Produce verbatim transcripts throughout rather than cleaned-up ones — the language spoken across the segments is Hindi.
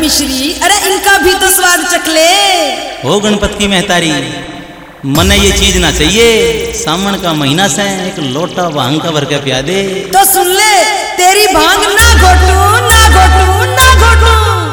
मिश्री, अरे इनका भी तो स्वाद चखले। हो गणपत की महतारी, मने ये चीज ना चाहिए। सावन का महीना से एक लोटा भांग का भर के पिया दे। तो सुन ले, तेरी भांग ना घोटू ना घोटू ना घोटू।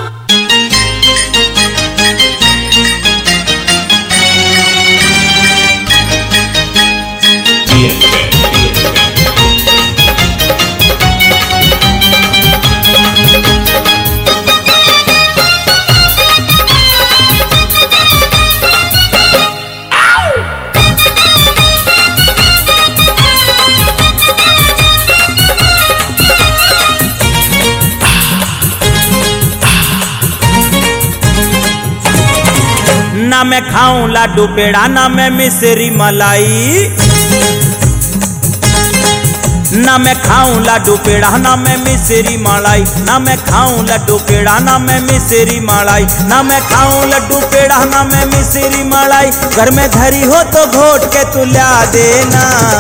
ना मैं खाऊं लाडू पेड़ा, ना मैं मिश्री मलाई। ना मैं खाऊं लाडू पेड़ा, ना मैं मिश्री मलाई। ना मैं खाऊं लड्डू पेड़ा, ना मैं मिश्री मलाई। ना मैं खाऊं लड्डू पेड़ा, ना मैं मिश्री मलाई। घर में धरी हो तो घोट के तू ला देना।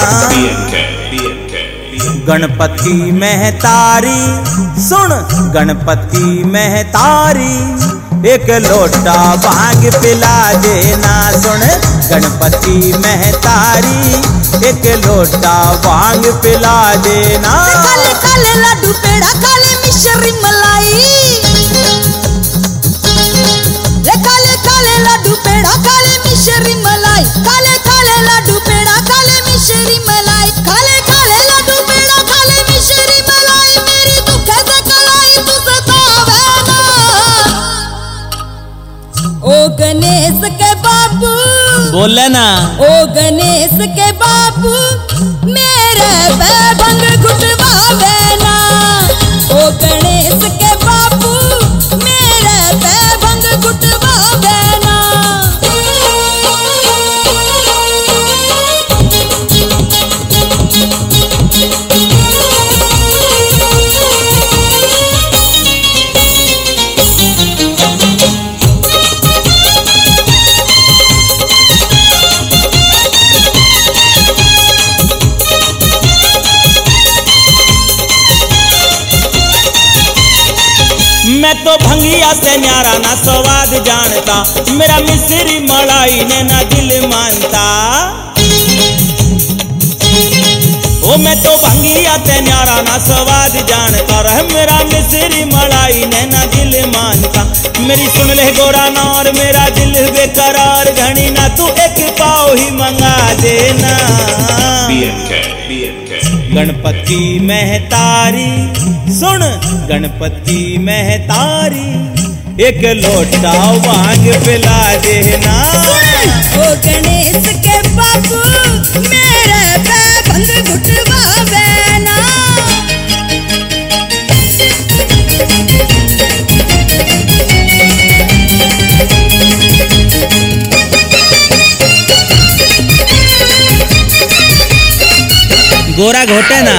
गणपति महतारी सुन, गणपति महतारी एक लोटा भांग पिला देना। सुन गणपति महतारी एक लोटा भांग पिला देना। काले काले लड्डू पेड़ा, काले मिश्री मलाई। रे काले काले लड्डू पेड़ा, काले मिश्री मलाई। काले काले लड्डू पेड़ा, काले मिश्री मलाई। काले काले लड्डू पेड़ा, काले मिश्री मलाई। मेरी दुख से कलाई तू सतावे ना। ओ गणेश के बाबू बोले ना। ओ गणेश के बाबू मेरे पे भंग घुटवावे ना। ओ गणेश के बाबू मेरे पे भंग घुटवावे ना। मैं तो भंगिया से न्यारा ना स्वाद जानता। मेरा मिश्री मलाई ने ना दिल मानता। ओ मैं तो भंगिया से न्यारा ना स्वाद जानता। रह मेरा मिश्री मलाई ने ना दिल मानता। मेरी सुन ले गोरा नार, मेरा दिल बेकरार। घनी ना तू एक पाव ही मंगा देना। गणपति महतारी सुन, गणपति महतारी एक लोटा भांग पिला देना। ओ गणेश के बाबू मेरे पे भंग घुटवावे ना। गोरा घोटे ना।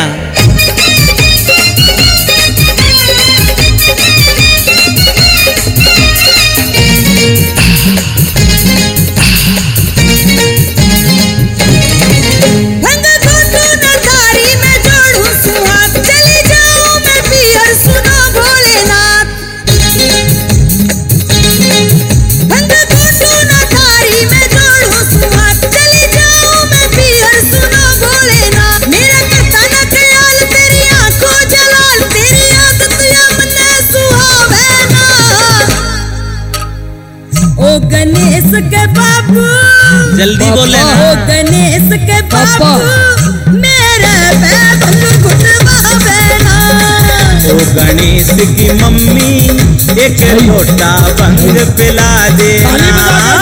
गणेश के बाबू जल्दी बोले ना। ओ गणेश के बाबू मेरे पे भंग घुटवावे ना। ओ गणेश की मम्मी एक लोटा भंग पिला देना।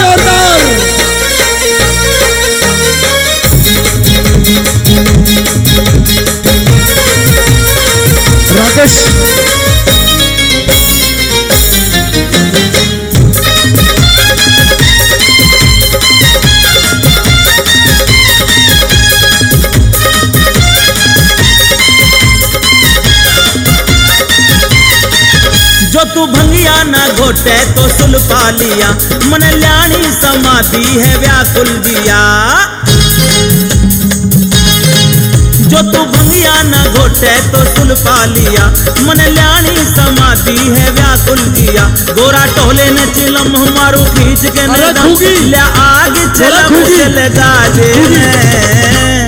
राकेश जो तू भंगिया ना घोटे तो सुल पा लिया। मन ल्याणी समाधि है व्याकुल दिया। जो तू भंगिया न घोटे तो सुल पा लिया, मन ल्याणी समाधि है व्याकुल जिया। गोरा टोले ने चिलम हमारो खींच के अरे नदम, घुगी। ले आगे चला अरे घुगी। चले गाजे में।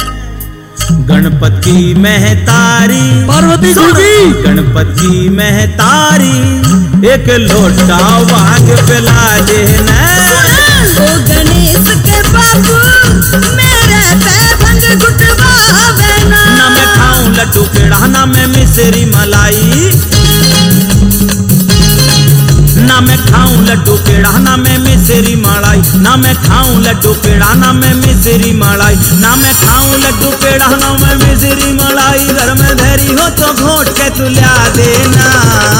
गणपति महतारी पार्वती सुन, घुगी। गणपति महतारी एक लोटा वांग पिला देना। ओ गणेश के बाबू मेरे पे भंग गुटवावे ना। ना मैं खाऊं लड्डू पेड़ा ना मैं मिश्री मलाई, ना मैं खाऊं लड्डू पेड़ा ना मैं मिश्री मलाई, ना मैं खाऊं लड्डू पेड़ा ना मैं मिश्री मलाई, ना मैं खाऊं लड्डू पेड़ा ना मैं मिश्री मलाई। घर में धरी हो तो घोट के तू ला देना।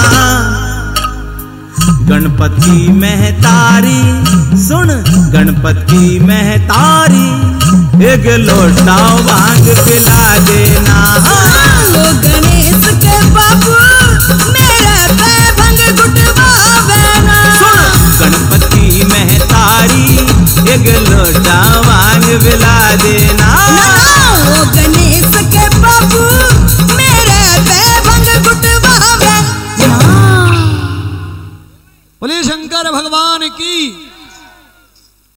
गणपति महतारी सुन, गणपति महतारी एक लोटा भांग पिला देना। ओ गणेश के बाबू मेरे पे भंग गुटवावे ना। गणपति महतारी एक लोटा भांग पिला देना। ओ गणेश के बाबू मेरे पे भंग गुटवावे ना। बोले शंकर भगवान की